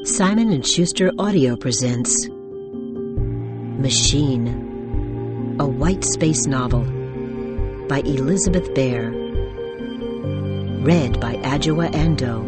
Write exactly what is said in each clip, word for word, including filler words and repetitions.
Simon and Schuster Audio presents Machine, a white space novel by Elizabeth Bear. Read by Adjoa Andoh.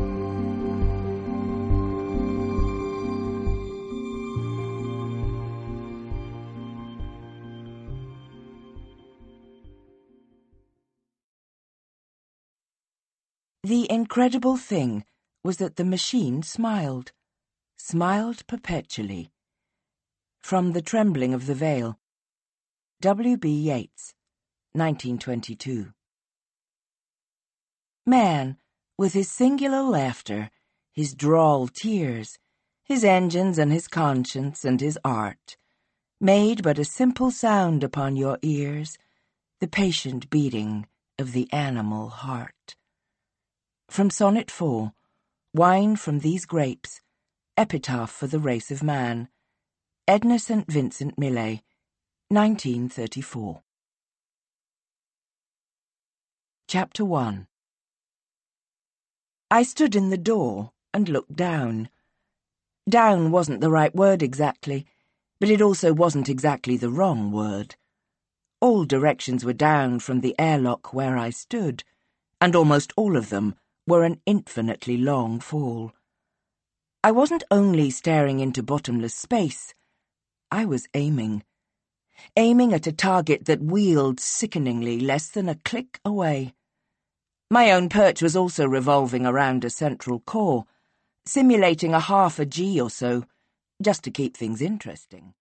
The incredible thing was that the machine smiled, smiled perpetually. From The Trembling of the Veil. W. B. Yeats, nineteen twenty-two. Man, with his singular laughter, his droll tears, his engines and his conscience and his art, made but a simple sound upon your ears, the patient beating of the animal heart. From Sonnet four, Wine from These Grapes, Epitaph for the Race of Man, Edna Saint Vincent Millay, nineteen thirty-four. Chapter one. I stood in the door and looked down. Down wasn't the right word exactly, but it also wasn't exactly the wrong word. All directions were down from the airlock where I stood, and almost all of them were an infinitely long fall. I wasn't only staring into bottomless space, I was aiming. Aiming at a target that wheeled sickeningly less than a click away. My own perch was also revolving around a central core, simulating a half a G or so, just to keep things interesting.